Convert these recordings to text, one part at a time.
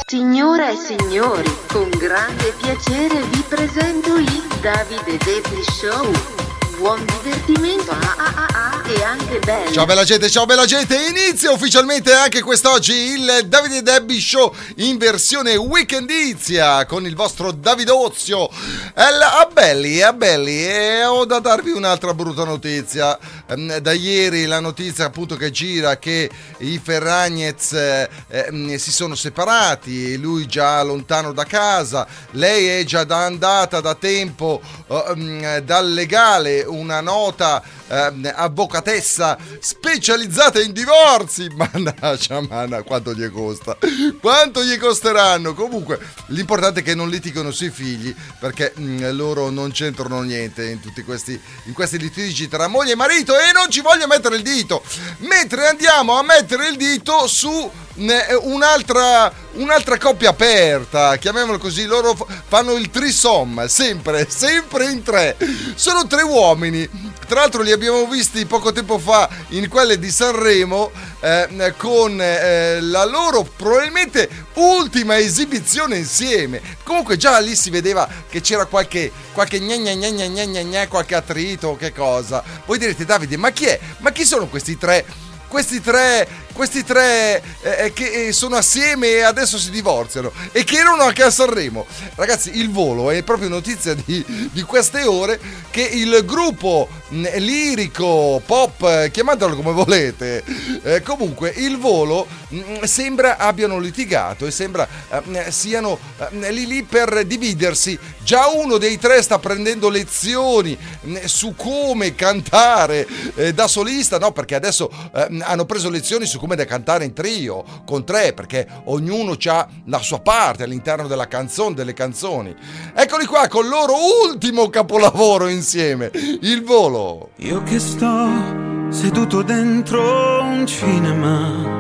Signore e signori, con grande piacere vi presento il Davide Debbie Show. Buon divertimento e anche bello. Ciao bella gente, inizia ufficialmente anche quest'oggi il Davide Debbie Show in versione weekendizia con il vostro Davidozio. Belli, e ho da darvi un'altra brutta notizia. Da ieri la notizia appunto che gira che i Ferragnez si sono separati, lui già lontano da casa, lei è già andata da tempo dal legale, una nota avvocatessa specializzata in divorzi. Mannaggia, quanto gli costeranno. Comunque l'importante è che non litigano sui figli, perché loro non c'entrano niente in tutti questi litigi tra moglie e marito, e non ci voglio mettere il dito, mentre andiamo a mettere il dito su un'altra coppia aperta, chiamiamolo così. Loro fanno il threesome, sempre in tre, sono tre uomini. Tra l'altro li abbiamo visti poco tempo fa in quelle di Sanremo con la loro probabilmente ultima esibizione insieme. Comunque già lì si vedeva che c'era qualche qualche attrito, che cosa. Voi direte: Davide, ma chi è? Ma chi sono questi tre che sono assieme e adesso si divorziano e che erano anche a Sanremo? Ragazzi, il volo è proprio notizia di queste ore che il gruppo lirico pop, chiamatelo come volete, comunque il volo sembra abbiano litigato e sembra siano lì per dividersi. Già uno dei tre sta prendendo lezioni su come cantare da solista, no, perché adesso hanno preso lezioni su come da cantare in trio con tre, perché ognuno ha la sua parte all'interno delle canzoni. Eccoli qua con il loro ultimo capolavoro insieme, il volo. Io che sto seduto dentro un cinema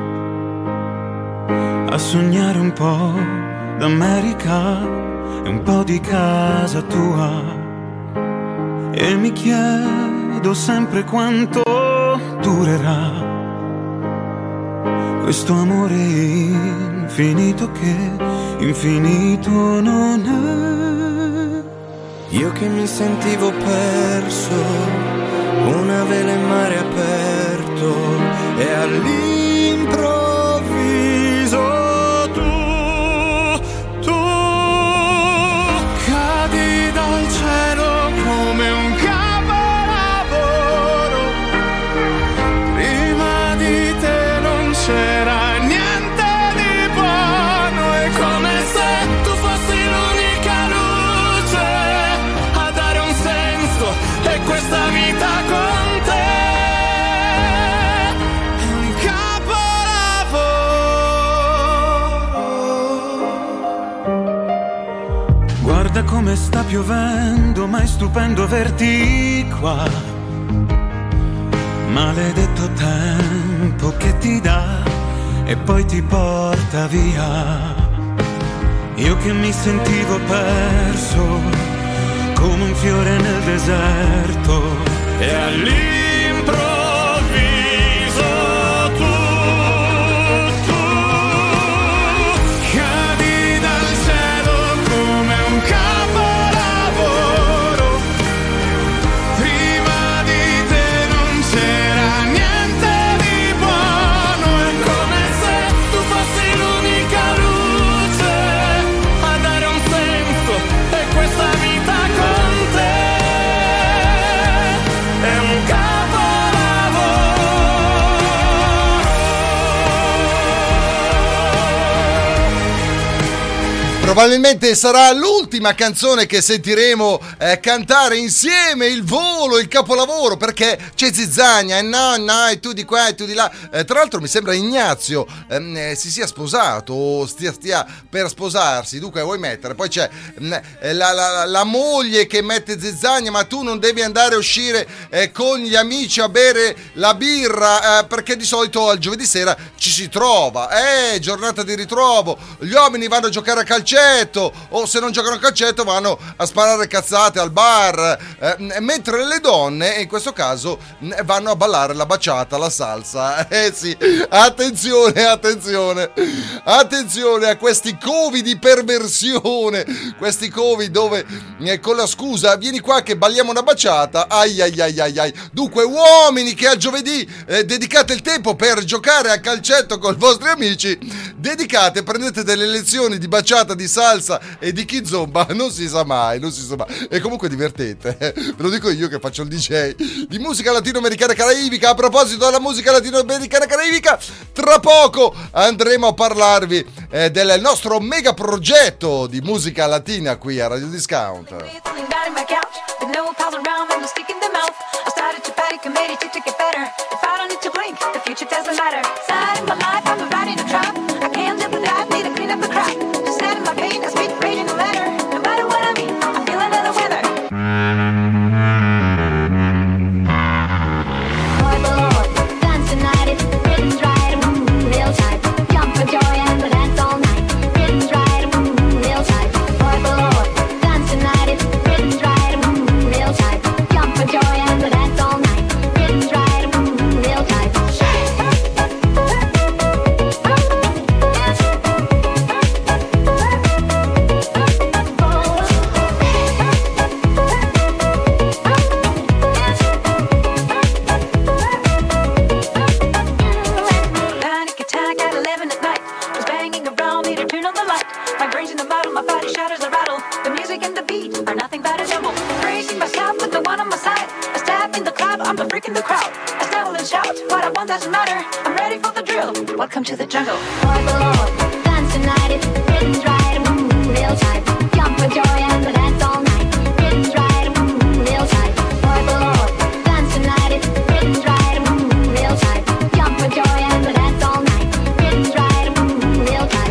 a sognare un po' d'America e un po' di casa tua, e mi chiedo sempre quanto durerà questo amore infinito che infinito non è. Io che mi sentivo perso, una vela in mare aperto, e all'improvviso tu cadi dal cielo come un capolavoro. Prima di te non c'era niente di buono, è come se tu fossi l'unica luce a dare un senso e questa vita con te è un capolavoro. Guarda come sta piovendo, ma è stupendo averti qua. Maledetto tempo che ti dà e poi ti porta via. Io che mi sentivo perso come un fiore nel deserto, e all'improvviso tu cadi dal cielo come un capolavoro. Prima di te non c'era niente di buono, è come se tu fossi l'unica luce a dare un senso e questa vita con te è un Probabilmente sarà l'ultima canzone che sentiremo cantare insieme, il volo, il capolavoro, perché c'è zizzagna, e no, e tu di qua e tu di là. Tra l'altro mi sembra Ignazio si sia sposato o stia per sposarsi, dunque vuoi mettere. Poi c'è la moglie che mette zizzagna: ma tu non devi andare a uscire con gli amici a bere la birra, perché di solito al giovedì sera ci si trova, giornata di ritrovo, gli uomini vanno a giocare a calcetto, calcetto, o se non giocano a calcetto vanno a sparare cazzate al bar, mentre le donne in questo caso vanno a ballare la baciata, la salsa. Sì, attenzione a questi covi di perversione, questi covi dove con la scusa vieni qua che balliamo una baciata, ai. Dunque uomini che a giovedì dedicate il tempo per giocare a calcetto con i vostri amici, prendete delle lezioni di baciata, di salsa e di kizomba, non si sa mai, e comunque divertente, ve lo dico io che faccio il DJ di musica latinoamericana caraibica. A proposito della musica latinoamericana caraibica, tra poco andremo a parlarvi del nostro mega progetto di musica latina qui a Radio Discount. Welcome to the jungle. Boy below, dance tonight, it's rhythms right, real tight. Jump for joy and we'll dance all night. Rhythms right, real tight. Boy below, dance tonight, it's rhythms right, real tight. Jump for joy and we'll dance all night. Rhythms right, real tight.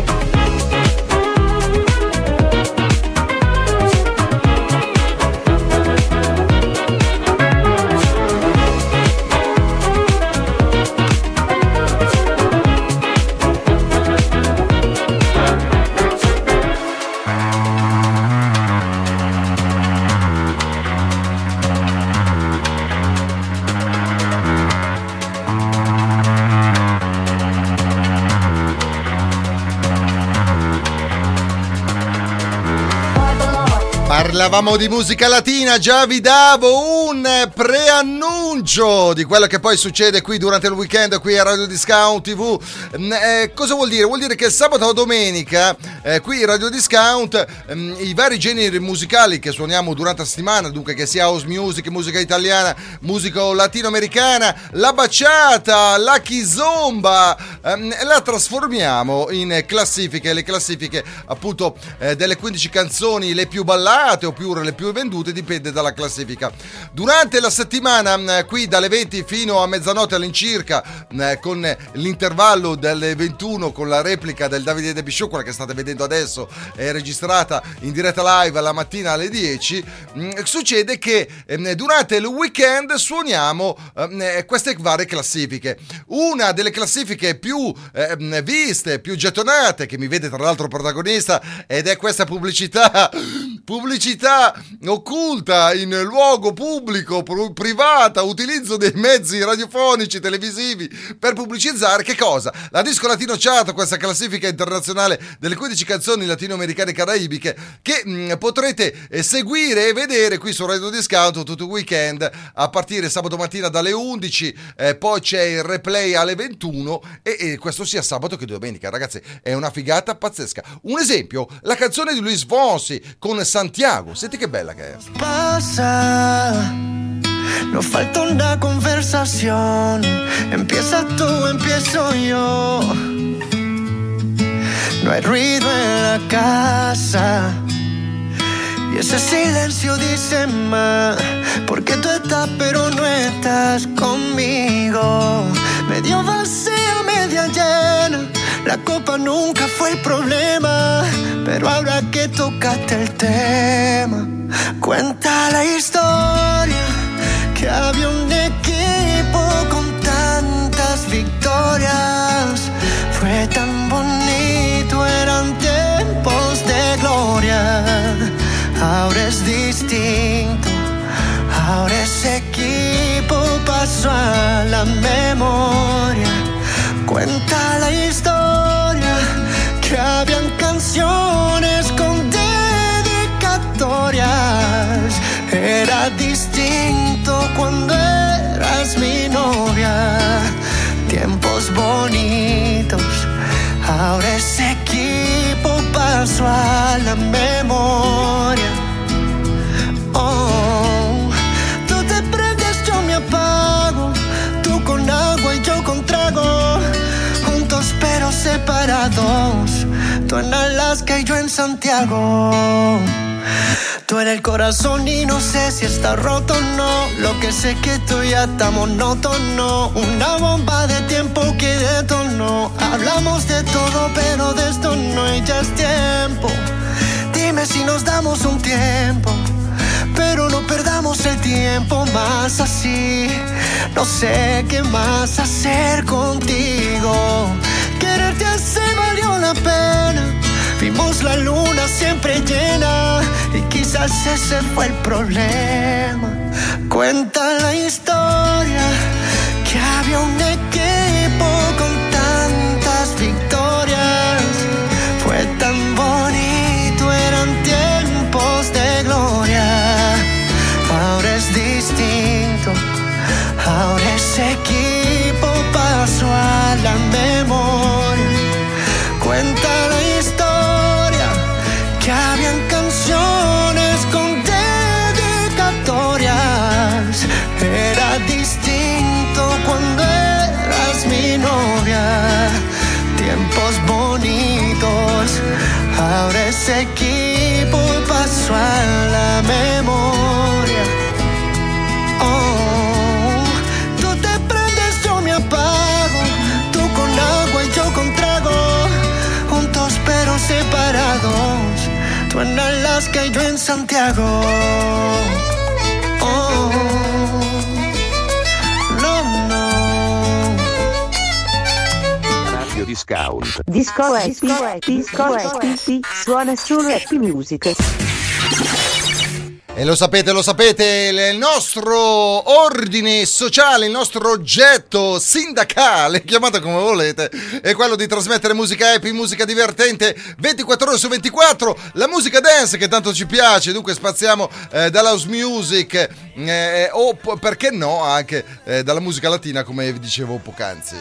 Parlavamo di musica latina, già vi davo un preannuncio di quello che poi succede qui durante il weekend qui a Radio Discount TV. Cosa vuol dire? Vuol dire che sabato o domenica qui a Radio Discount i vari generi musicali che suoniamo durante la settimana, dunque che sia house music, musica italiana, musica latinoamericana, la baciata, la kizomba, la trasformiamo in classifiche, le classifiche appunto delle 15 canzoni le più ballate oppure le più vendute, dipende dalla classifica. Durante la settimana qui dalle 20 fino a mezzanotte all'incirca, con l'intervallo delle 21 con la replica del Davide De Bisciò, quella che state vedendo adesso è registrata in diretta live la mattina alle 10, succede che durante il weekend suoniamo queste varie classifiche. Una delle classifiche più viste, più gettonate, che mi vede tra l'altro protagonista, ed è questa pubblicità occulta in luogo pubblico, privata, utilizzo dei mezzi radiofonici, televisivi per pubblicizzare che cosa? La Disco Latino Chart, questa classifica internazionale delle 15 canzoni latinoamericane caraibiche che potrete seguire e vedere qui su Radio Discount tutto il weekend a partire sabato mattina dalle 11, poi c'è il replay alle 21 e questo sia sabato che domenica. Ragazzi, è una figata pazzesca. Un esempio, la canzone di Luis Fonsi con Santiago, senti che bella che è. Pasa, nos falta una conversación. Empieza tú, empiezo yo. No hay ruido en la casa y ese silencio dice más, porque tú estás pero no estás conmigo. Medio vacía, media llena, la copa nunca fue el problema, pero ahora que tocaste el tema, cuenta la historia que había un equipo con tantas victorias. Fue tan bonito, eran tiempos de paso a la memoria. Cuenta la historia que habían canciones con dedicatorias. Era distinto cuando eras mi novia. Tiempos bonitos, ahora ese equipo pasó a la memoria. Oh, tú te prendes, yo me apago, tú con agua y yo con trago, juntos pero separados, tú en Alaska y yo en Santiago. Tú en el corazón y no sé si está roto o no. Lo que sé que tú ya está monótono. Una bomba de tiempo que detonó. Hablamos de todo pero de esto no, y ya es tiempo. Dime si nos damos un tiempo, pero no perdamos el tiempo más así. No sé qué más hacer contigo. Quererte así valió la pena. Vimos la luna siempre llena y quizás ese fue el problema. Cuenta la historia que había un equipo con tantas victorias. Fue tan bonito, eran tiempos de gloria. Ahora es distinto, ahora ese equipo pasó a la memoria. Cuenta la historia que habían canciones con dedicatorias. Era distinto cuando eras mi novia. Tiempos bonitos, ahora ese equipo pasó a la memoria. Oh, tú te prendes, yo me apago, tú con agua y yo con trago, juntos pero separados, tú en Alaska y yo en Santiago. Oh, no, no. Radio Discount. Disco Happy, suona solo Happy Music. E lo sapete, il nostro ordine sociale, il nostro oggetto sindacale, chiamate come volete, è quello di trasmettere musica happy, musica divertente, 24 ore su 24, la musica dance che tanto ci piace, dunque spaziamo dalla house music o perché no anche dalla musica latina, come vi dicevo poc'anzi.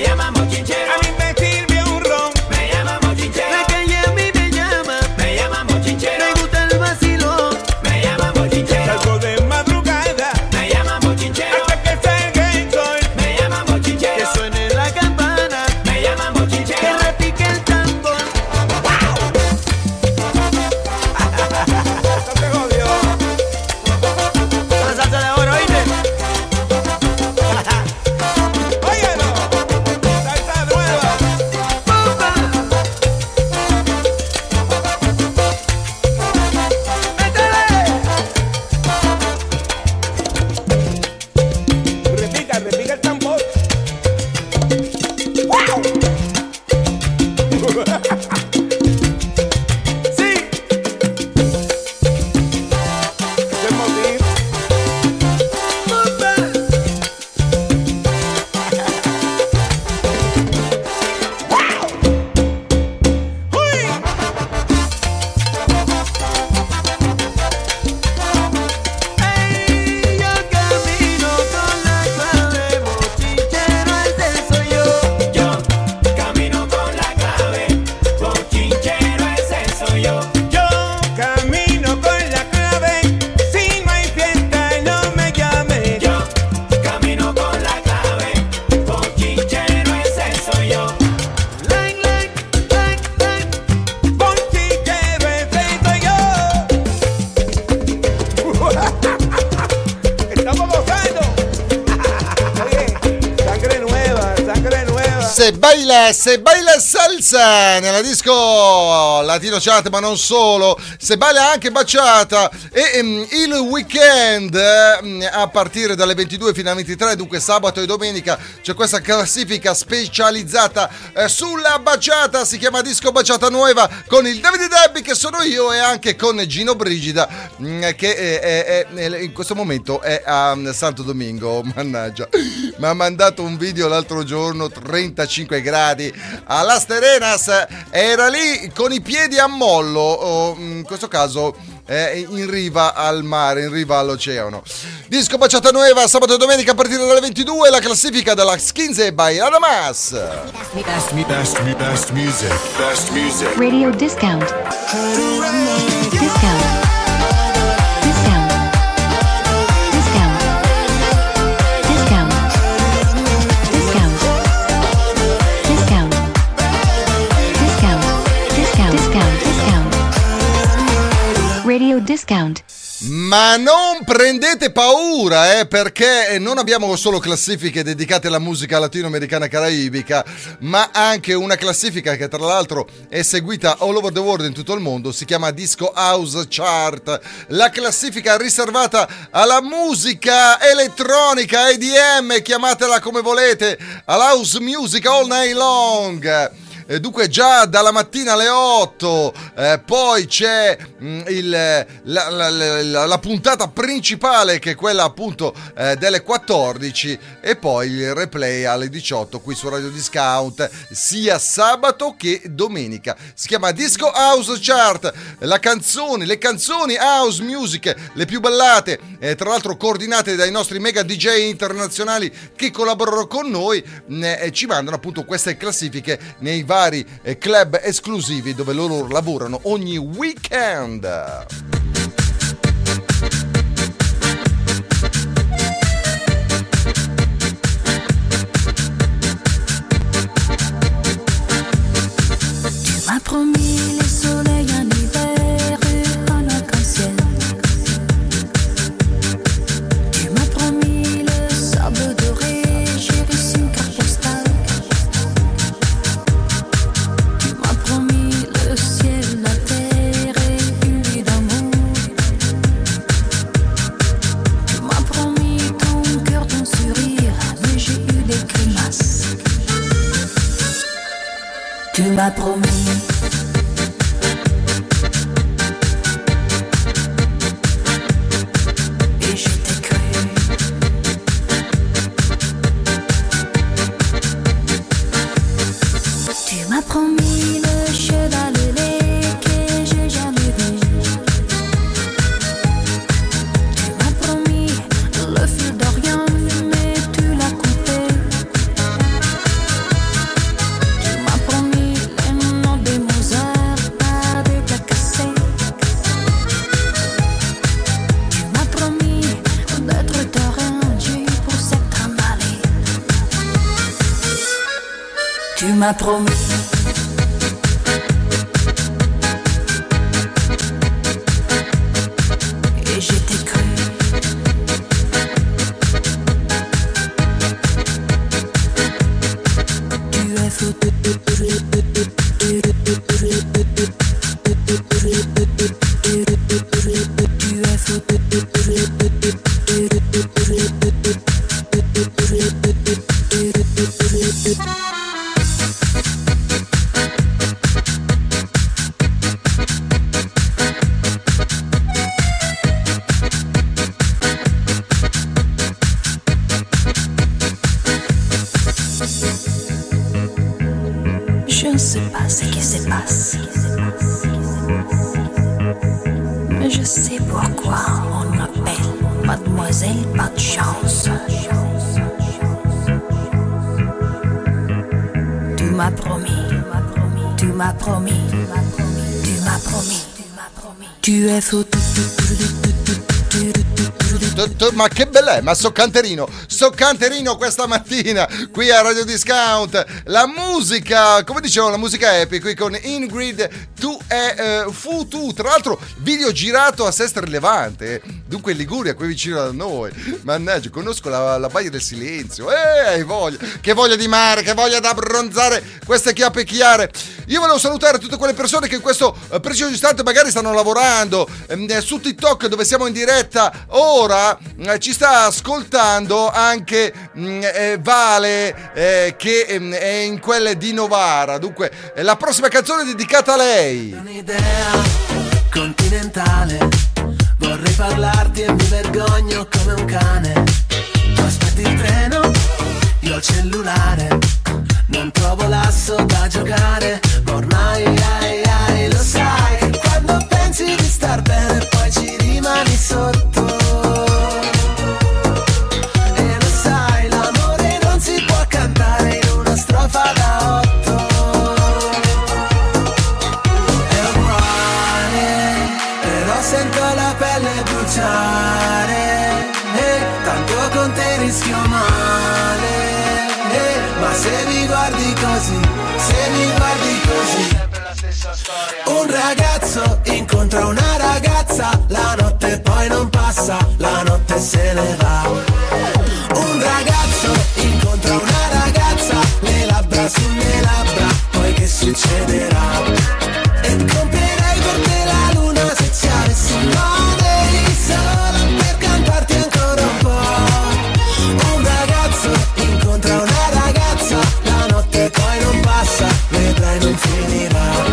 La calle a mí me llama, se baila salsa nella disco Latino Chat, ma non solo, se baila anche baciata. E il weekend a partire dalle 22 fino alle 23, dunque sabato e domenica, c'è questa classifica specializzata sulla baciata, si chiama Disco Baciata Nuova, con il Davide Debbi che sono io, e anche con Gino Brigida che in questo momento è a Santo Domingo. Mannaggia, mi ha mandato un video l'altro giorno, 35 gradi a Las Terrenas, era lì con i piedi a mollo, in questo caso in riva al mare, in riva all'oceano. Disco Baciata Nuova, sabato e domenica a partire dalle 22, la classifica della Skinze by Adamas. Best music. Best music. Radio discount. Discount. Discount. Discount. Discount. Discount. Discount. Discount. Discount. Discount. Discount. Radio discount. Ma non prendete paura, perché non abbiamo solo classifiche dedicate alla musica latinoamericana e caraibica, ma anche una classifica che tra l'altro è seguita all over the world, in tutto il mondo, si chiama Disco House Chart, la classifica riservata alla musica elettronica, EDM, chiamatela come volete, all'house music all night long. Dunque già dalla mattina alle 8, poi c'è la puntata principale, che è quella appunto delle 14, e poi il replay alle 18 qui su Radio Discount, sia sabato che domenica. Si chiama Disco House Chart, le canzoni house music, le più ballate, tra l'altro coordinate dai nostri mega DJ internazionali che collaborano con noi, ci mandano appunto queste classifiche nei vari club esclusivi dove loro lavorano ogni weekend. Tu m'as promis les soleils en hiver et un arc-en-ciel. Tu m'as promis le sable doré, j'ai reçu une carte postale. Tu m'as promis le ciel, la terre et une vie d'amour. Tu m'as promis ton cœur, ton sourire, mais j'ai eu des grimaces. Tu m'as promis. Et je t'ai cru. Tu m'as promis le cheval laid que j'ai jamais vu. Tu m'as promis le fil d'Orient, mais tu l'as coupé. Tu m'as promis les noms des Mozart par des plats cassés. Tu m'as promis d'être t'arranger pour cette emballée. Tu m'as promis. Et je t'ai cru. Tu es fou. Tu es fou. Je ne sais pas ce qui se passe, mais je sais pourquoi on m'appelle Mademoiselle Pas de Chance. Tu m'as promis, tu m'as promis, tu m'as promis, tu es fou. Ma che bella è, ma so canterino questa mattina qui a Radio Discount. La musica, come dicevo, la musica happy qui con Ingrid, tu è fu tu. Tra l'altro video girato a Sestri Levante, Dunque in Liguria, qui vicino a noi. Mannaggia, conosco la Baia del Silenzio. Che voglia di mare, che voglia da abbronzare queste chiappe chiare. Io volevo salutare tutte quelle persone che in questo preciso istante magari stanno lavorando su TikTok, dove siamo in diretta ora. Ci sta ascoltando anche Vale, che è in quelle di Novara. Dunque la prossima canzone è dedicata a lei. Un'idea continentale, vorrei parlarti e mi vergogno come un cane. Tu aspetti il treno, io il cellulare, non trovo l'asso da giocare, ma ormai lo sai che quando pensi di star bene poi ci rimani sotto. E lo sai, l'amore non si può cantare in una strofa da 8. È uguale, però sento la pelle bruciare, tanto con te rischio male, ma se mi guardi così, sempre la stessa storia. Un ragazzo incontra una ragazza, la notte poi non passa, la notte se ne va. Un ragazzo incontra una ragazza, le labbra sulle labbra, poi che succederà? E comprerei per te la luna se ci avessi money, solo per cantarti ancora un po'. Un ragazzo incontra una ragazza, la notte poi non passa, vedrai non finirà.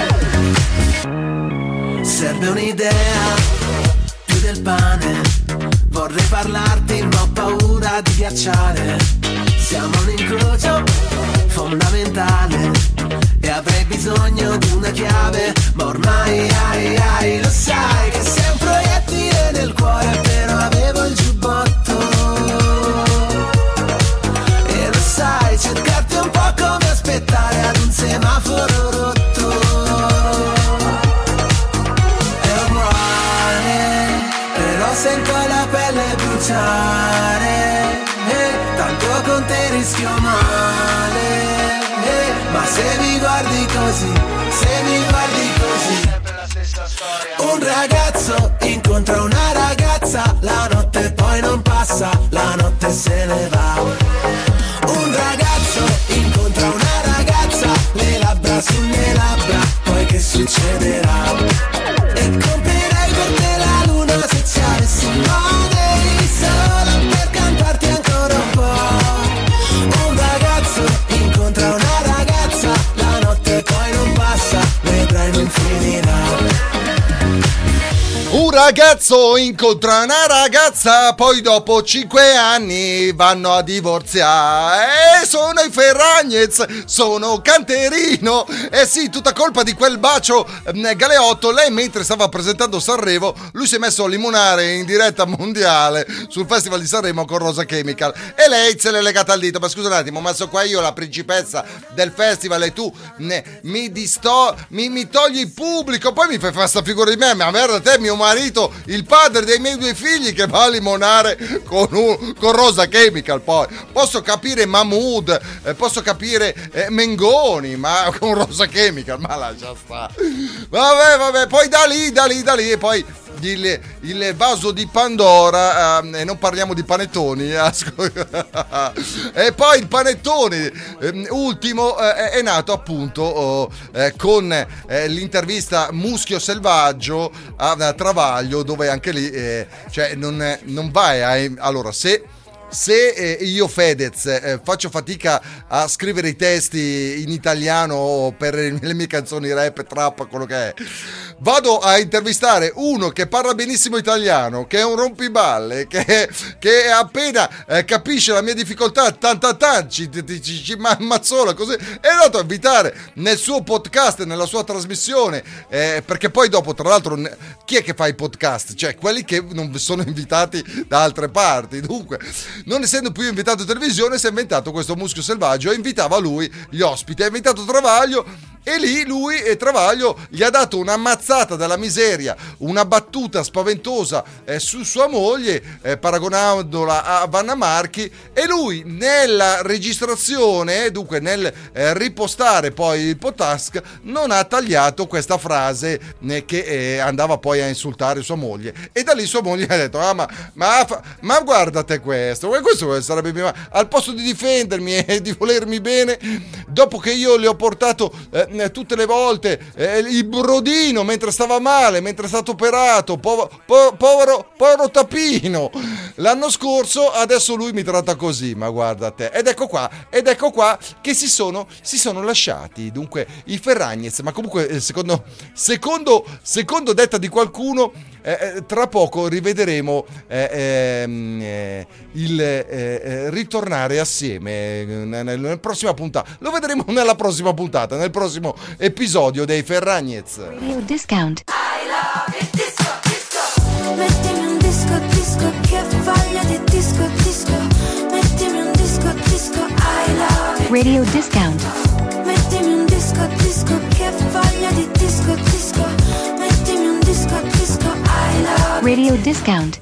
Serve un'idea, più del pane, vorrei parlarti ma ho paura di ghiacciare. Siamo un incrocio fondamentale e avrei bisogno di una chiave, ma ormai lo sai che sei un proiettile nel cuore, però avevo il giubbotto. E lo sai, cercarti è un po' come aspettare ad un semaforo rotto. È uguale, però sento la pelle bruciare, tanto con te rischio male, ma se mi guardi così, sempre la stessa storia. Un ragazzo incontra una ragazza, la notte poi non passa, la notte se ne va. Un ragazzo incontra una ragazza, le labbra sulle labbra, poi che succederà? E comprerei per te la luna se ci avessi money, solo per cantarti ancora un po'. Un ragazzo incontra una ragazza, la notte poi non passa, vedrai non finirà. Un ragazzo incontra una ragazza, poi dopo 5 anni vanno a divorziare. Sono i Ferragnez, sono Canterino. Sì, tutta colpa di quel bacio Galeotto. Lei mentre stava presentando Sanremo, lui si è messo a limonare in diretta mondiale sul Festival di Sanremo con Rosa Chemical, e lei se l'è legata al dito. Ma scusa un attimo, ma so qua io la principessa del festival e tu mi togli il pubblico, poi mi fai fare sta figura di me. Ma merda te, mio marito, il padre dei miei 2 figli, che va a limonare con Rosa Chemical. Poi posso capire Mahmood, posso capire Mengoni, ma con Rosa Chemical, ma lascia sta. Vabbè, poi da lì e poi il vaso di Pandora, e non parliamo di panettoni, e poi il panettone ultimo è nato appunto con l'intervista Muschio Selvaggio a Travaglio, dove anche lì cioè non vai allora se io Fedez faccio fatica a scrivere i testi in italiano per le mie canzoni rap, trap, quello che è, vado a intervistare uno che parla benissimo italiano, che è un rompiballe, che appena capisce la mia difficoltà ci mazzola così, è andato a invitare nel suo podcast, nella sua trasmissione, perché poi dopo, tra l'altro, chi è che fa i podcast? Cioè quelli che non sono invitati da altre parti. Dunque, non essendo più invitato in televisione, si è inventato questo Muschio Selvaggio e invitava lui gli ospiti, ha invitato Travaglio e lì lui Travaglio gli ha dato un'ammazzata dalla miseria, una battuta spaventosa su sua moglie, paragonandola a Vanna Marchi, e lui nella registrazione, dunque nel ripostare poi il podcast, non ha tagliato questa frase che andava poi a insultare sua moglie, e da lì sua moglie ha detto ma guardate questo sarebbe mio, al posto di difendermi e di volermi bene, dopo che io le ho portato tutte le volte il brodino mentre stava male, mentre è stato operato, povero tapino, l'anno scorso, adesso lui mi tratta così, ma guarda te. Ed ecco qua che si sono lasciati dunque i Ferragnez, ma comunque secondo detta di qualcuno, tra poco rivedremo il ritornare assieme nella prossima puntata. Lo vedremo nella prossima puntata, nel prossimo episodio dei Ferragnez. Radio Discount. Mettimi un disco che voglia di disco. Mettimi un disco I love it. Radio Discount. Mettimi un disco che voglia di disco. Mettimi un disco I love it. Radio Discount.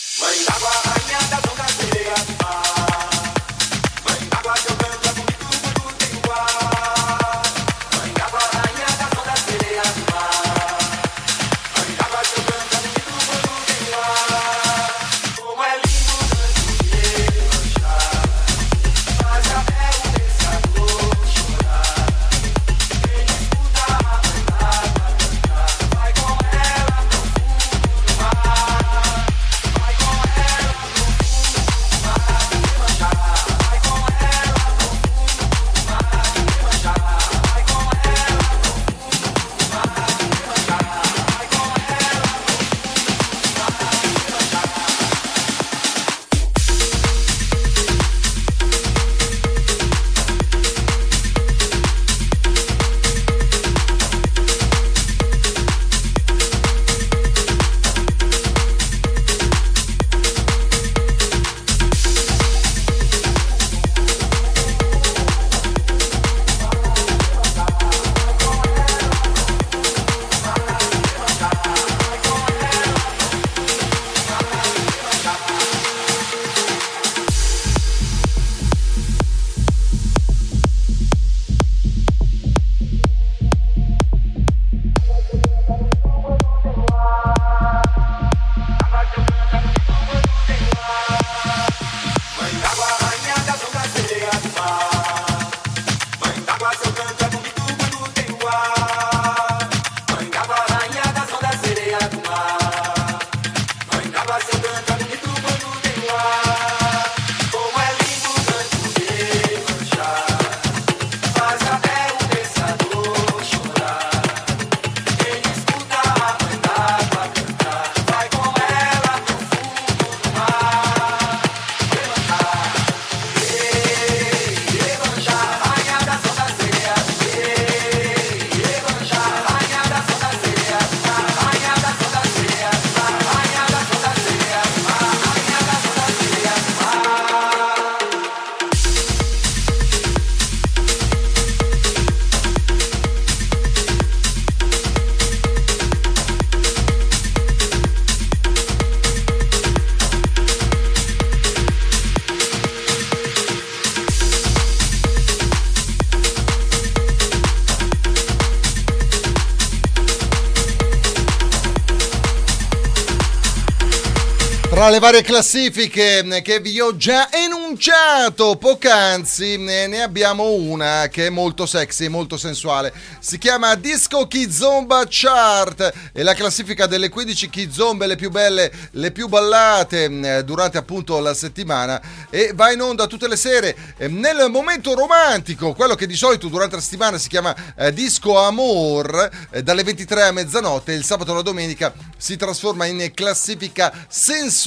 Tra le varie classifiche che vi ho già enunciato poc'anzi, ne abbiamo una che è molto sexy, molto sensuale. Si chiama Disco Kizomba Chart, è la classifica delle 15 kizombe le più belle, le più ballate durante appunto la settimana, e va in onda tutte le sere nel momento romantico, quello che di solito durante la settimana si chiama Disco Amor, dalle 23 a mezzanotte. Il sabato e la domenica si trasforma in classifica sensuale,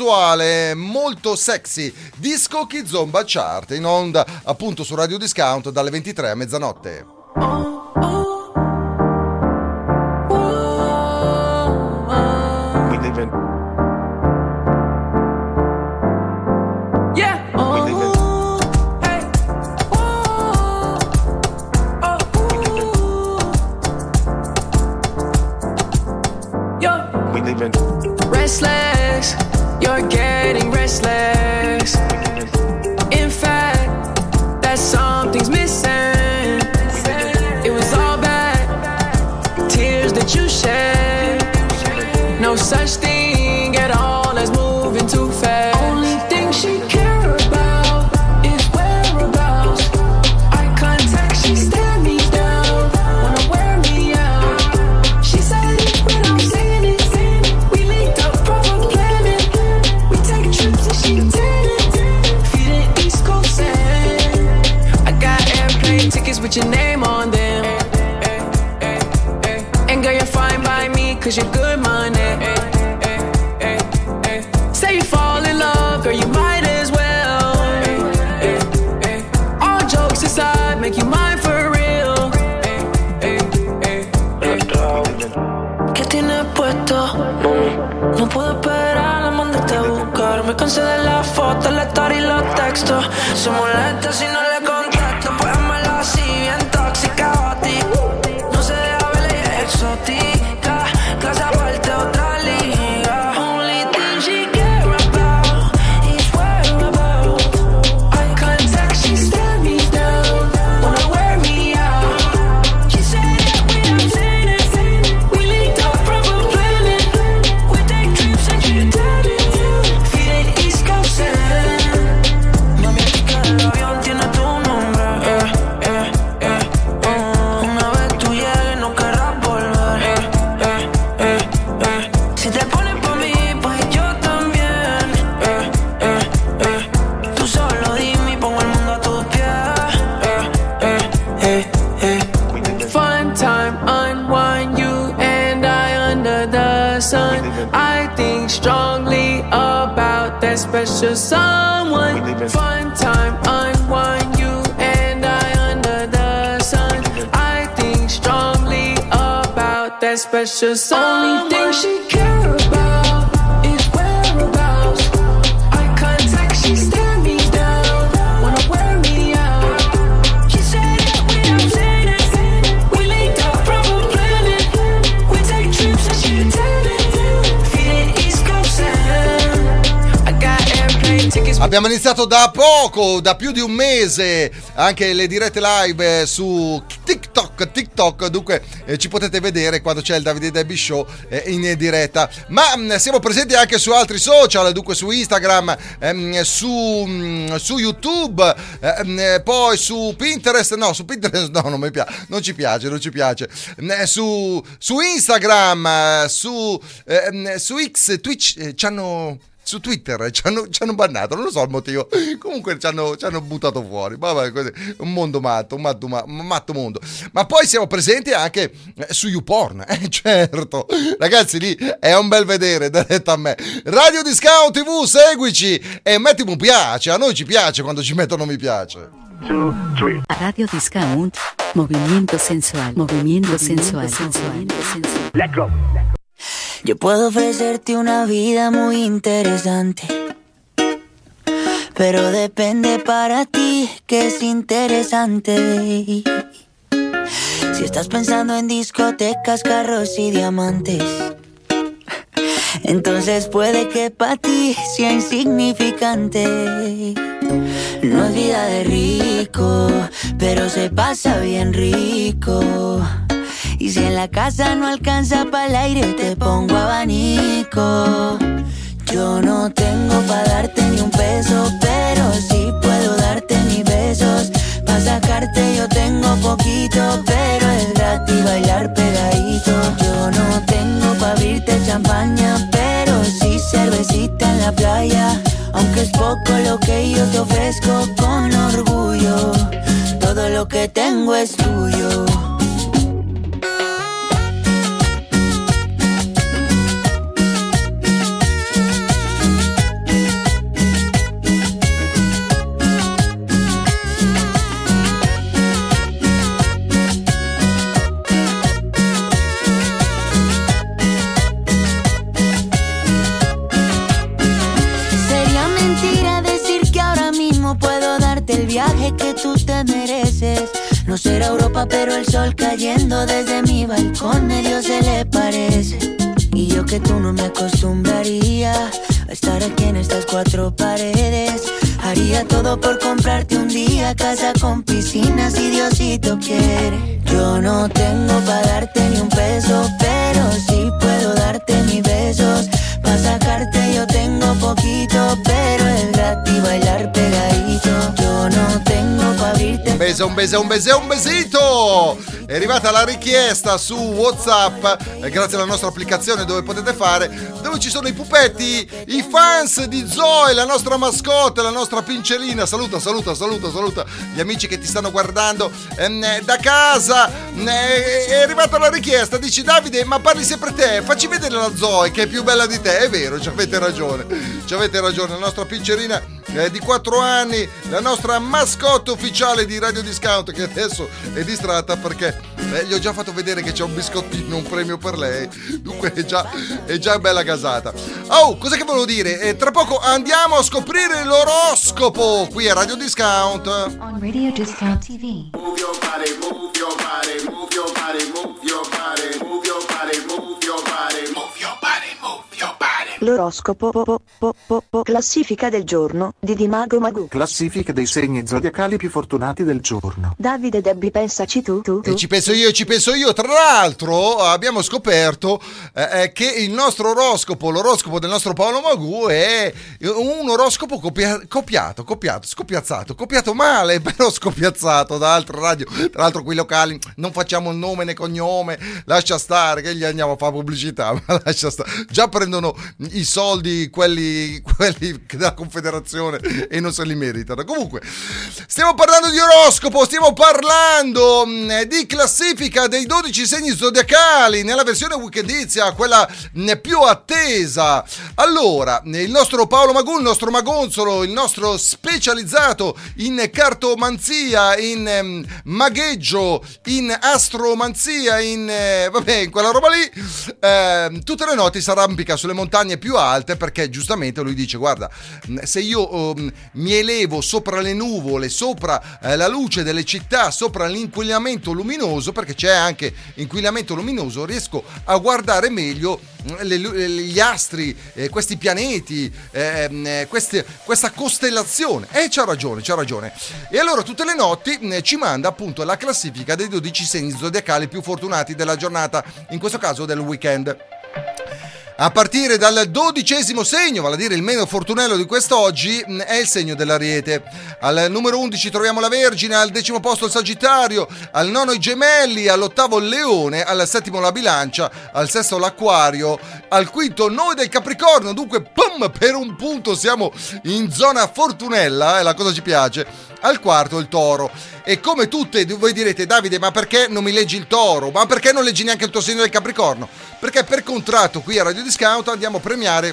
molto sexy. Disco Kizomba Chart in onda appunto su Radio Discount dalle 23 a mezzanotte. restless. In fact, that something's missing. It was all bad, tears that you shed. No such thing at all as moving too fast. Only thing she cares about is whereabouts. Eye contact, she stared me down, wanna wear me out. She said it without saying it. We linked up, proper planning. We take trips and she did it. Feeling East Coast sand. I got airplane tickets with your name on them. And girl, you're fine by me, cause you're good money. Say you fall in love, girl, you might as well. All jokes aside, make you mine for real. ¿Qué tienes puesto? No puedo esperar, la mandaste a buscar. Me cansé de las fotos, la story y los textos. Se molesta si no le contesto, pues házmelo así, bien tóxica a ti. No se deja ver, ella es exótica. Clase aparte, otra liga. Only thing she care about is whereabouts. Eye contact, she stared me down, wanna wear me out. She said that without saying it. We linked up, proper planning. We take trips and she did it. Feeling East Coast sand. Mami, aquí que el avión tiene tu nombre. Una vez tú llegues no querrás volver. Si te pones pa' mí, pues yo también. Tú solo dime y pongo el mundo a tus pies. Fun time, unwind, you and I under the sun. I think strongly about that special someone. Fun time, unwind, you and I under the sun. I think strongly about that special someone. Only thing she care about is whereabouts. Eye contact, she stare me down, wanna wear me out. She said that without saying it. We linked up, proper planning. We take trips and she did it. Feeling East Coast sand. I got airplane tickets. Abbiamo iniziato da poco, da più di un mese, anche le dirette live su TikTok, dunque ci potete vedere quando c'è il Davide Debbie Show in diretta, ma siamo presenti anche su altri social, dunque su Instagram, su YouTube, poi su Pinterest, no, non mi piace, non ci piace, su Instagram, su X, Twitch, su Twitter ci hanno bannato, non lo so il motivo, comunque ci hanno buttato fuori. Vabbè, così, un mondo matto, un matto mondo. Ma poi siamo presenti anche su YouPorn, certo, ragazzi, lì è un bel vedere, detto a me. Radio Discount TV, seguici e metti mi piace, a noi ci piace quando ci mettono mi piace. Radio Discount, movimiento sensual. Let's go. Yo puedo ofrecerte una vida muy interesante, pero depende para ti que es interesante. Si estás pensando en discotecas, carros y diamantes, entonces puede que para ti sea insignificante. No es vida de rico, pero se pasa bien rico. Y si en la casa no alcanza para el aire, te pongo abanico. Yo no tengo pa' darte ni un peso, pero sí puedo darte mis besos. Pa' sacarte yo tengo poquito, pero es gratis bailar pegadito. Yo no tengo pa' abrirte champaña, pero sí cervecita en la playa. Aunque es poco lo que yo te ofrezco con orgullo, todo lo que tengo es tuyo. Que tú te mereces. No será Europa, pero el sol cayendo desde mi balcón medio se le parece. Y yo que tú no me acostumbraría a estar aquí en estas cuatro paredes. Haría todo por comprarte un día casa con piscina si Diosito quiere. Yo no tengo para darte ni un peso, pero sí puedo darte mis besos. Pa' sacarte yo tengo poquito, pero es gratis bailar pegadito. Yo no tengo pa' abrirte. Un besito! È arrivata la richiesta su WhatsApp, grazie alla nostra applicazione dove potete fare, dove ci sono i pupetti, i fans di Zoe, la nostra mascotte, la nostra pincerina. Saluta gli amici che ti stanno guardando da casa. È arrivata la richiesta, dici Davide, ma parli sempre te, facci vedere la Zoe che è più bella di te. È vero, ci avete ragione, la nostra pincerina di 4 anni, la nostra mascotte ufficiale di Radio Discount, che adesso è distratta perché gli ho già fatto vedere che c'è un biscottino, un premio per lei, dunque è già bella gasata. Oh, cosa che volevo dire? Tra poco andiamo a scoprire l'oroscopo qui a Radio Discount. On Radio Discount TV. Move your body, move your body, move your body, move your body, move your body, move your body, move your body, move your body. L'oroscopo classifica del giorno di Dimago Magù. Classifica dei segni zodiacali più fortunati del giorno. Davide Debbi, pensaci tu. E ci penso io. Tra l'altro abbiamo scoperto che il nostro l'oroscopo del nostro Paolo Magù è un oroscopo copiato male, però scopiazzato da altre radio. Tra l'altro qui locali non facciamo nome né cognome, lascia stare che gli andiamo a fare pubblicità, ma lascia stare. Già prendono i soldi quelli della Confederazione e non se li meritano. Comunque stiamo parlando di oroscopo, stiamo parlando di classifica dei 12 segni zodiacali nella versione weekendizia, quella più attesa. Allora, il nostro Paolo Magù, il nostro magonzolo, il nostro specializzato in cartomanzia, in magheggio, in astromanzia, in quella roba lì, tutte le notti si arrampica sulle montagne più alte, perché giustamente lui dice: guarda, se io mi elevo sopra le nuvole, sopra la luce delle città, sopra l'inquinamento luminoso, perché c'è anche inquinamento luminoso, riesco a guardare meglio gli astri, questi pianeti, questa costellazione. C'ha ragione. E allora tutte le notti ci manda appunto la classifica dei 12 segni zodiacali più fortunati della giornata, in questo caso del weekend. A partire dal 12° segno, vale a dire il meno fortunello di quest'oggi, è il segno dell'Ariete. Al numero 11 troviamo la Vergine, al 10° posto il Sagittario, al 9° i Gemelli, all'8° il Leone, al 7° la Bilancia, al 6° l'Acquario, al 5° noi del Capricorno. Dunque, per un punto siamo in zona fortunella, la cosa ci piace. Al 4° il Toro. E come tutte voi direte: Davide, ma perché non mi leggi il Toro? Ma perché non leggi neanche il tuo segno del Capricorno? Perché per contratto qui a Radio Discount andiamo a premiare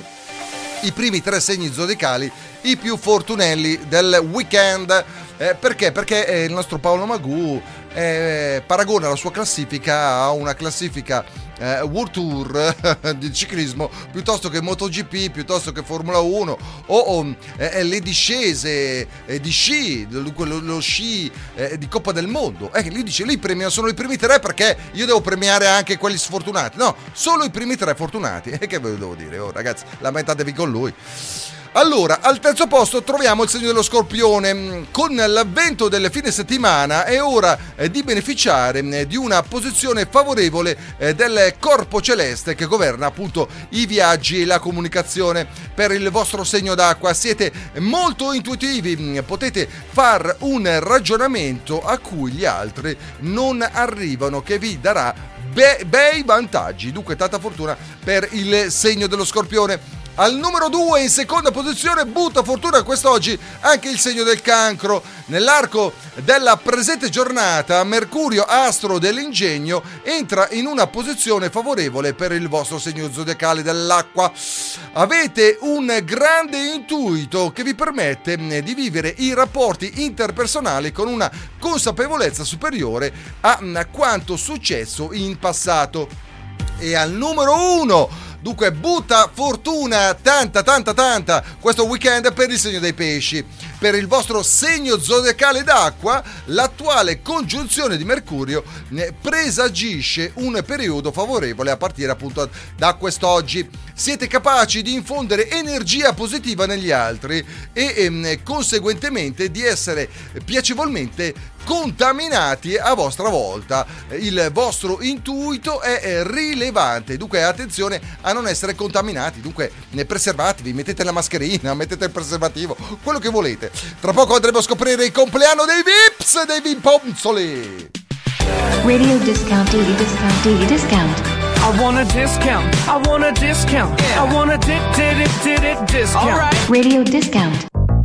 i primi 3 segni zodiacali, i più fortunelli del weekend. Perché? Perché il nostro Paolo Magù paragona la sua classifica a una classifica World Tour di ciclismo, piuttosto che MotoGP, piuttosto che Formula 1 o le discese di sci, lo sci di Coppa del Mondo. Lui dice: lì premiano solo i primi 3, perché io devo premiare anche quelli sfortunati. No, solo i primi 3 fortunati. E che ve lo devo dire? Oh ragazzi, lamentatevi con lui. Allora, al 3° posto troviamo il segno dello Scorpione. Con l'avvento del fine settimana è ora di beneficiare di una posizione favorevole del corpo celeste che governa appunto i viaggi e la comunicazione. Per il vostro segno d'acqua siete molto intuitivi, potete far un ragionamento a cui gli altri non arrivano, che vi darà bei vantaggi. Dunque tanta fortuna per il segno dello Scorpione. Al numero 2, in seconda posizione, butta fortuna quest'oggi anche il segno del Cancro. Nell'arco della presente giornata, Mercurio, astro dell'ingegno, entra in una posizione favorevole per il vostro segno zodiacale dell'acqua. Avete un grande intuito che vi permette di vivere i rapporti interpersonali con una consapevolezza superiore a quanto successo in passato. E al numero 1, Dunque butta fortuna tanta questo weekend per il segno dei pesci. Per il vostro segno zodiacale d'acqua, l'attuale congiunzione di Mercurio presagisce un periodo favorevole a partire appunto da quest'oggi. Siete capaci di infondere energia positiva negli altri e conseguentemente di essere piacevolmente contaminati a vostra volta. Il vostro intuito è rilevante, dunque attenzione a non essere contaminati. Dunque preservatevi, mettete la mascherina, mettete il preservativo, quello che volete. Tra poco andremo a scoprire il compleanno dei Vips, dei Vimponzoli. Radio discount, daily discount, daily discount. I want a discount. I want a discount. I want a discount. All right. Radio discount.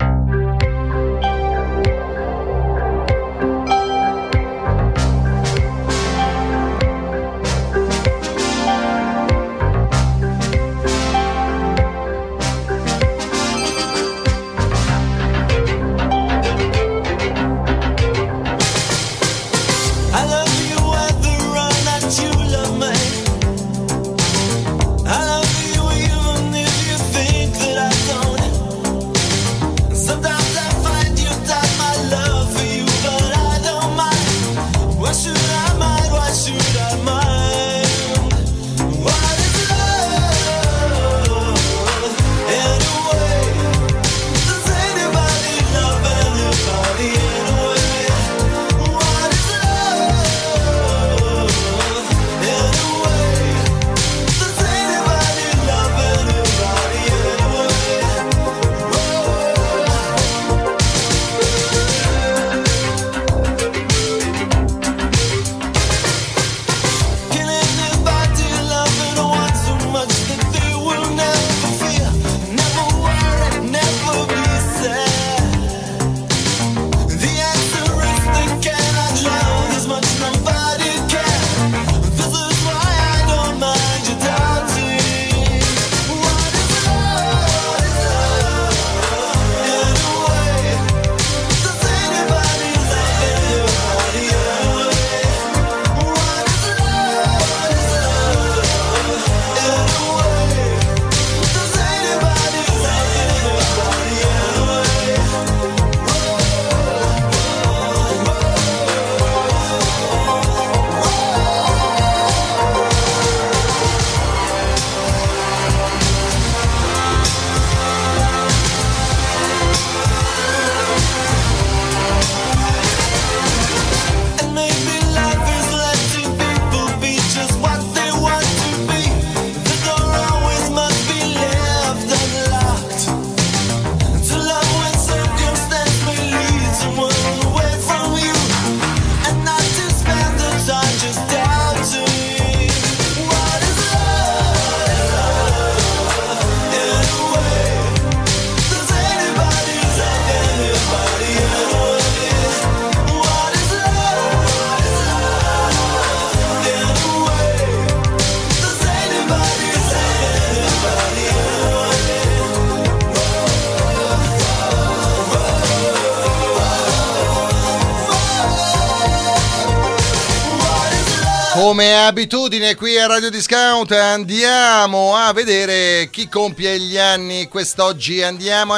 Come abitudine qui a Radio Discount andiamo a vedere chi compie gli anni quest'oggi. Andiamo.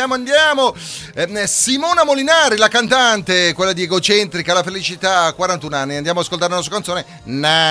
Simona Molinari, la cantante, quella di Egocentrica, la felicità, 41 anni. Andiamo a ascoltare la sua canzone. Na.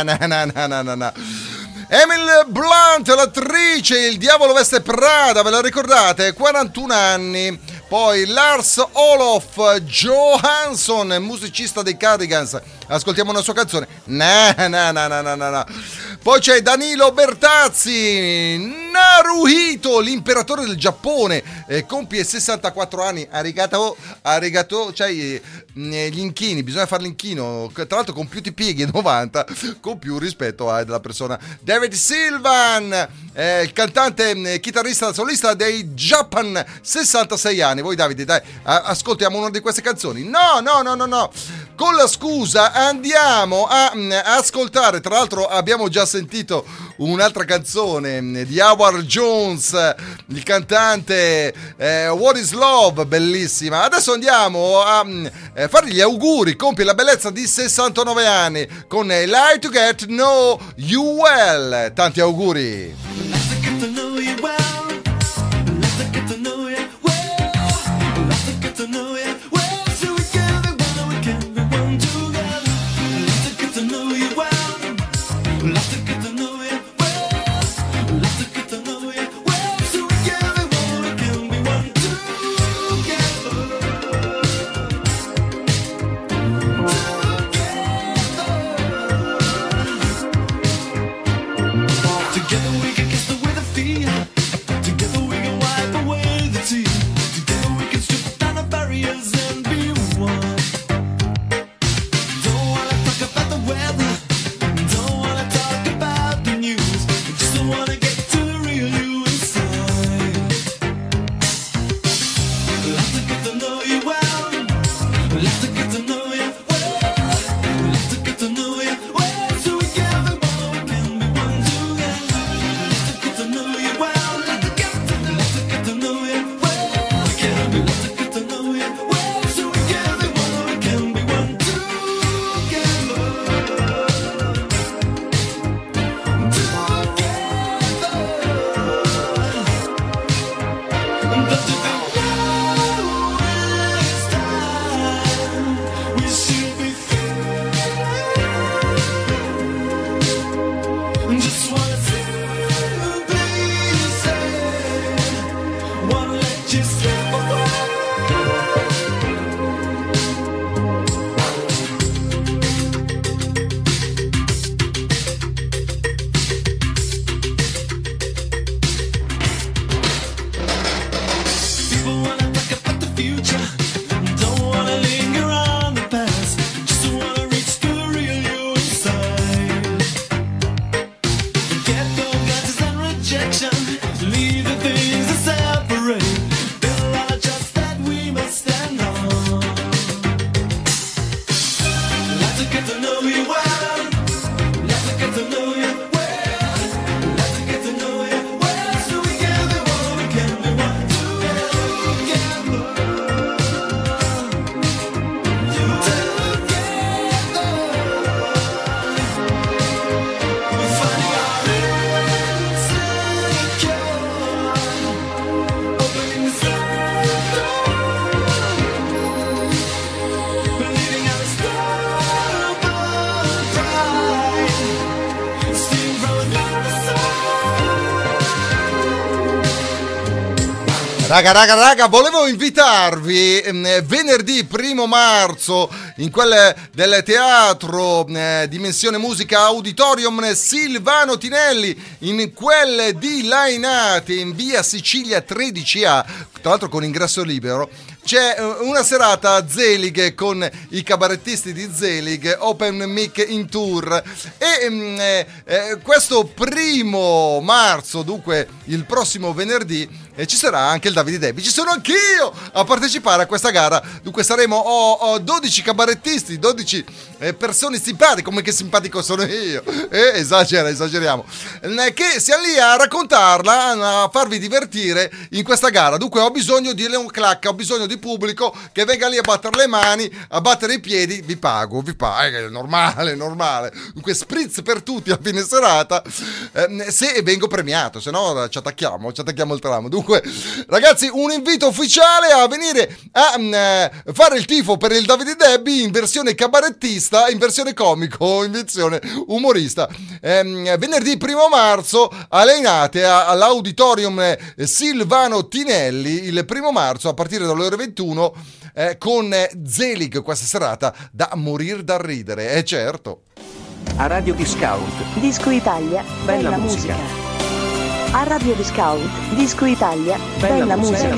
Emily Blunt, l'attrice, Il diavolo veste Prada, ve la ricordate? 41 anni. Poi Lars Olof Johansson, musicista dei Cardigans. Ascoltiamo una sua canzone. Na. Poi c'è Danilo Bertazzi, Naruhito, l'imperatore del Giappone, compie 64 anni. Arigato, cioè gli inchini, bisogna fare l'inchino, tra l'altro con più ti pieghi 90, con più rispetto alla persona. David Sylvian, il cantante, chitarrista, solista dei Japan, 66 anni. Voi Davide, dai, ascoltiamo una di queste canzoni. No. Con la scusa andiamo a ascoltare, tra l'altro abbiamo già sentito un'altra canzone di Howard Jones, il cantante, What is Love, bellissima. Adesso andiamo a fargli gli auguri, compie la bellezza di 69 anni con Like to Get Know You Well. Tanti auguri. Raga, volevo invitarvi venerdì 1 marzo in quel del teatro Dimensione Musica Auditorium Silvano Tinelli, in quel di Lainate in via Sicilia 13A, tra l'altro con ingresso libero. C'è una serata Zelig con i cabarettisti di Zelig, Open Mic in Tour, e questo 1 marzo, dunque il prossimo venerdì, ci sarà anche il Davide Debbie, ci sono anch'io a partecipare a questa gara. Dunque saremo 12 cabarettisti, 12 persone simpatiche, come che simpatico sono io, esageriamo, che siamo lì a raccontarla, a farvi divertire in questa gara. Dunque ho bisogno di Leon Clacca, ho bisogno di pubblico che venga lì a battere le mani, a battere i piedi. Vi pago, è normale. Dunque spritz per tutti a fine serata, se vengo premiato, se no ci attacchiamo il tramo. Dunque ragazzi, un invito ufficiale a venire a fare il tifo per il Davide Debbie in versione cabarettista, in versione comico, in versione umorista, venerdì 1 marzo a Lainate, all'Auditorium Silvano Tinelli, il 1 marzo a partire dalle ore 21, con Zelig, questa serata da morire da ridere, certo. A Radio Discount. Disco Italia, bella musica. A Radio Discount, Disco Italia, bella musica.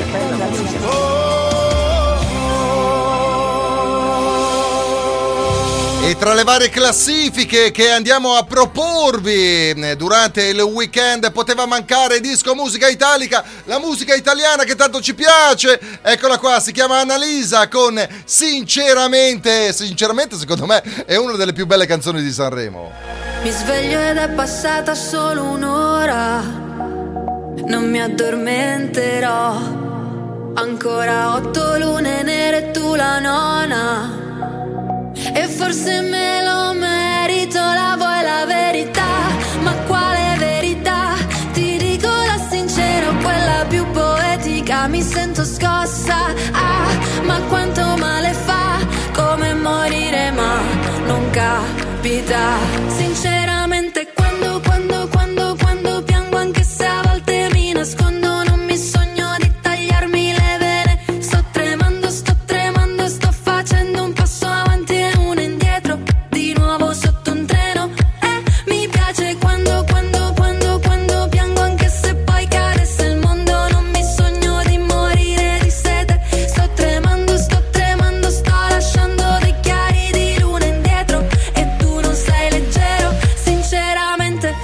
E tra le varie classifiche che andiamo a proporvi durante il weekend poteva mancare Disco Musica Italica, la musica italiana che tanto ci piace. Eccola qua, si chiama Annalisa con Sinceramente secondo me è una delle più belle canzoni di Sanremo. Mi sveglio ed è passata solo un'ora, non mi addormenterò, ancora 8 lune nere e tu la nona. E forse me lo merito, la vuoi la verità? Ma quale verità? Ti dico la sincera, quella più poetica. Mi sento scossa, ma quanto male fa, come morire ma non capita. Sinceramente quando piango, anche se a volte mi nascondo, non mi sogno di tagliarmi le vene. Sto tremando, sto facendo un passo avanti e uno indietro, di nuovo sotto un treno. Mi piace quando piango, anche se poi cadesse il mondo, non mi sogno di morire di sete. Sto tremando, sto lasciando dei chiari di luna indietro, e tu non sei leggero. Sinceramente,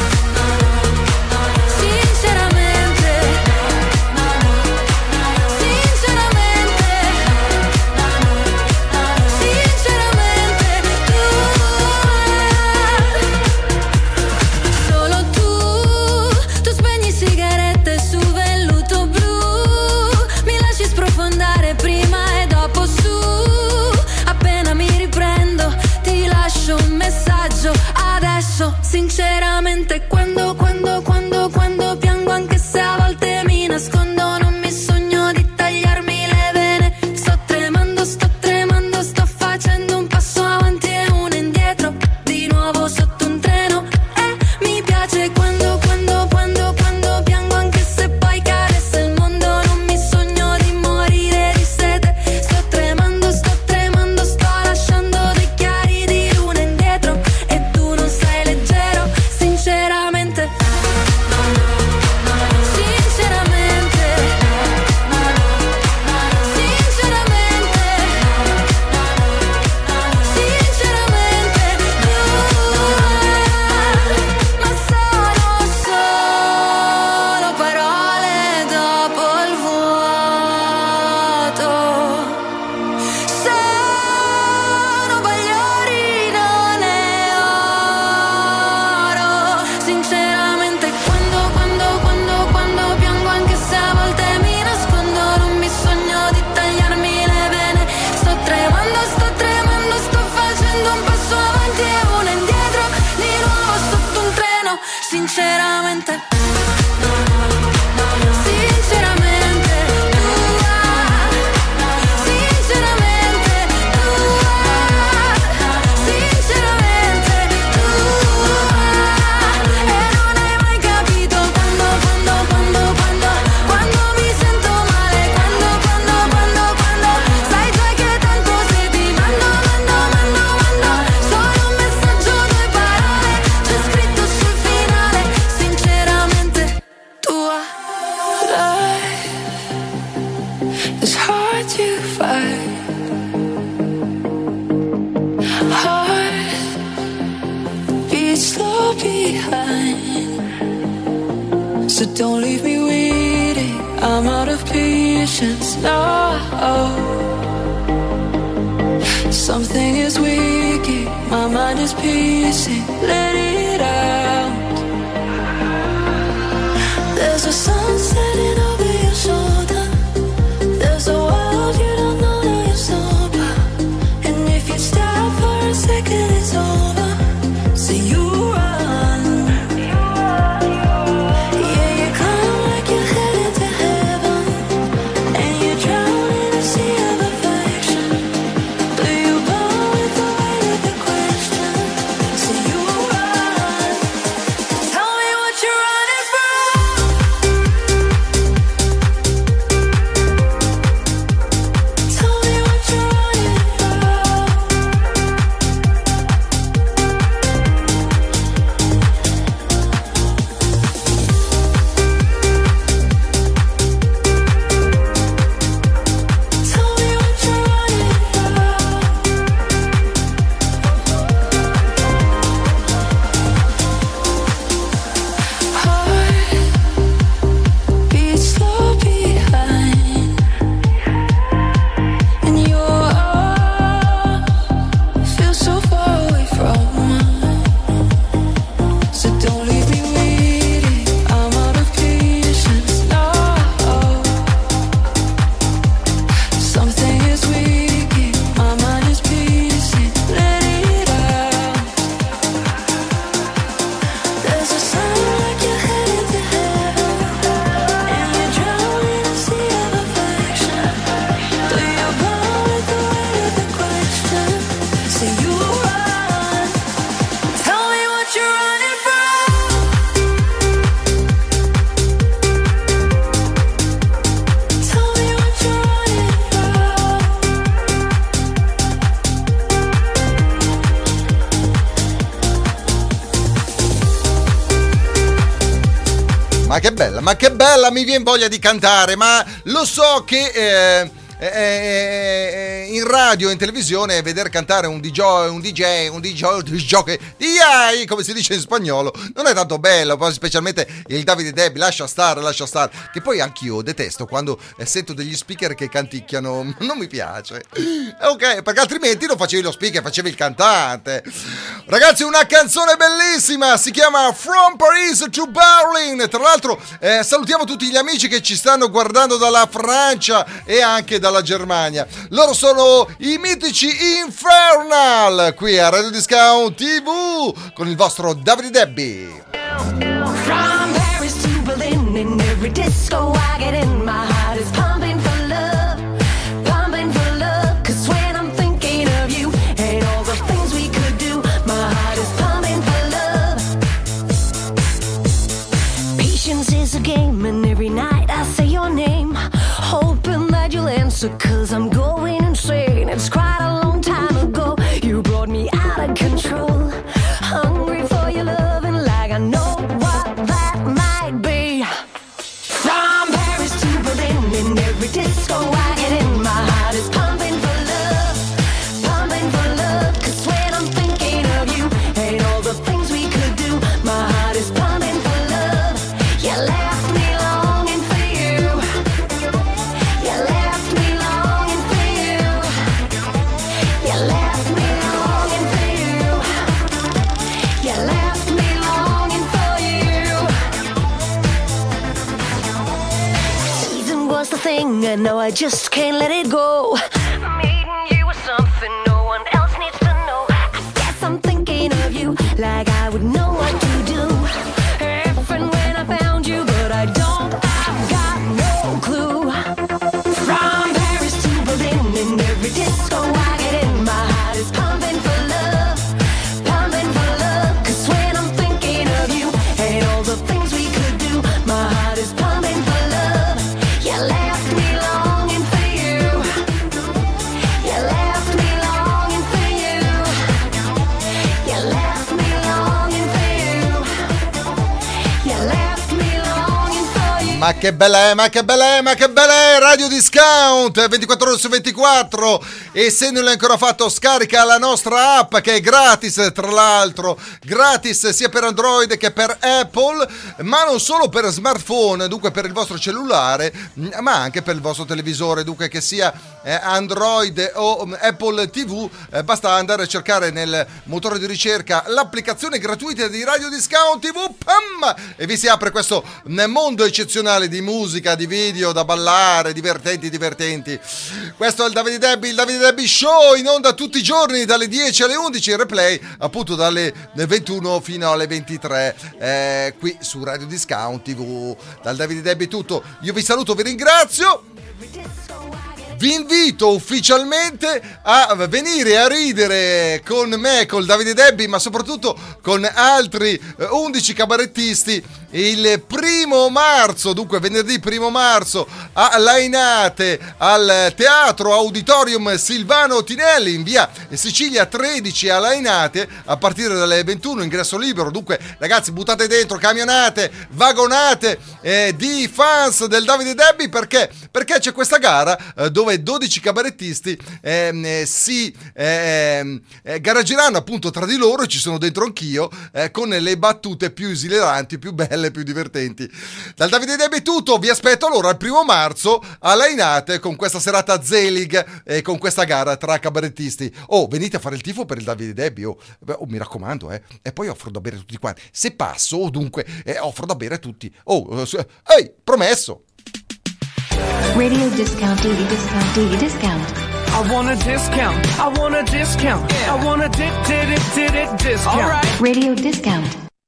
solo tu spegni sigarette su velluto blu, mi lasci sprofondare prima e dopo su. Appena mi riprendo ti lascio un messaggio adesso. Sinceramente quando piango, anche se a volte mi nascondo, non mi sogno di tagliarmi le vene. Sto tremando, sto facendo un passo avanti e uno indietro, di nuovo sotto un treno. Mi piace quando piango, anche se poi cadesse il mondo, non mi sogno di morire di sete. Sto tremando, sto lasciando dei chiari di luna indietro, e tu non sei leggero. Sinceramente, ma sono solo parole dopo il vuoto. Sono bagliori, non è oro. Sinceramente quando piango, anche se a volte mi nascondo, non mi sogno di tagliarmi le vene. Sto tremando, sto facendo un passo avanti e uno indietro, di nuovo sotto un treno. Sinceramente, e non hai mai capito quando mi fight. Heart beats slow behind, so don't leave me waiting. I'm out of patience now. Something is waking, my mind is pacing. Let it out. There's a sun setting over your shoulder. There's a world you don't know that you're sober. And if you stop for a second, it's over. So you run. Yeah, you climb like you're headed to heaven, and you drown in a sea of affection. Do you burn with the weight of the question? So you run. Tell me what you're running from. Tell me what you're running Tell me what you're running Heart beats slow behind, and your arms feel so far away from mine. So don't leave me waiting. I'm out of patience now. Something is waking, my mind is pacing. Let it out. There's a sign like you're headed to heaven, and you drown in a sea of affection. Do you burn with the weight of the question? So you run. Tell me what you're running from. Tell me what you're running Ma che bella, mi viene voglia di cantare, ma lo so che in radio e in televisione veder cantare un DJ, come si dice in spagnolo, non è tanto bello, poi specialmente il Davide Debbie, lascia stare, che poi anch'io detesto quando sento degli speaker che canticchiano, non mi piace, ok, perché altrimenti non facevi lo speaker, facevi il cantante. Ragazzi, una canzone bellissima, si chiama From Paris to Berlin. Tra l'altro salutiamo tutti gli amici che ci stanno guardando dalla Francia e anche dalla Germania. Loro sono i mitici Infernal, qui a Radio Discount TV con il vostro Davide Debbie. From Paris to Berlin, in every disco I get in, my heart is pumping for love, 'cause when I'm thinking of you and all the things we could do, my heart is pumping for love. Patience is a game, and every night I say your name, hoping that you'll answer, 'cause I'm going insane. It's quite a long time ago, you brought me out of control, hungry for your love, and like I know what that might be. From Paris to Berlin, in every disco I get in, my heart is pumping for love, 'cause when I'm thinking of you and all the things we could do, my heart is pumping for love. You left me longing for you, you left me longing for you, you left me longing for you, you left me longing for you. Season was the thing, and now I just can't let it go. Meeting you was something no one else needs to know. I guess I'm thinking of you like I would know what to do if and when I found you, but I don't, I've got no clue. From Paris to Berlin, in every disco I get in, my heart is pumping for love, 'cause when I'm thinking of you and all the things we could do, my heart is pumping for love. You left me longing for you, you left me longing for you, you left me longing for you. Ma che bella è, ma che bella è, ma che bella è Radio Discount 24 ore su 24. E se non l'hai ancora fatto, scarica la nostra app che è gratis, tra l'altro gratis sia per Android che per Apple, ma non solo per smartphone, dunque per il vostro cellulare, ma anche per il vostro televisore, dunque che sia Android o Apple TV. Basta andare a cercare nel motore di ricerca l'applicazione gratuita di Radio Discount TV, pam, e vi si apre questo mondo eccezionale di musica, di video da ballare, divertenti. Questo è il Davide Debbie Show, in onda tutti i giorni dalle 10 alle 11, in replay appunto dalle 21 fino alle 23 qui su Radio Discount TV. Dal Davide Debbie tutto, io vi saluto, vi ringrazio. Vi invito ufficialmente a venire a ridere con me, col Davide Debbie, ma soprattutto con altri 11 cabarettisti il 1 marzo, dunque venerdì 1 marzo a Lainate, al Teatro Auditorium Silvano Tinelli in via Sicilia 13 a Lainate, a partire dalle 21, ingresso libero. Dunque ragazzi, buttate dentro camionate, vagonate di fans del Davide Debbie, perché c'è questa gara dove 12 cabarettisti si garaggeranno appunto tra di loro, e ci sono dentro anch'io, con le battute più esileranti, più belle, più divertenti. Dal Davide Debbie tutto, vi aspetto allora il 1 marzo a Lainate con questa serata Zelig e con questa gara tra cabarettisti. Venite a fare il tifo per il Davide Debbie, mi raccomando, e poi offro da bere a tutti quanti. Se passo, dunque, offro da bere a tutti. Ehi, promesso. Radio Discount, discount. I want a discount. I want a discount. I want a discount. Radio Discount.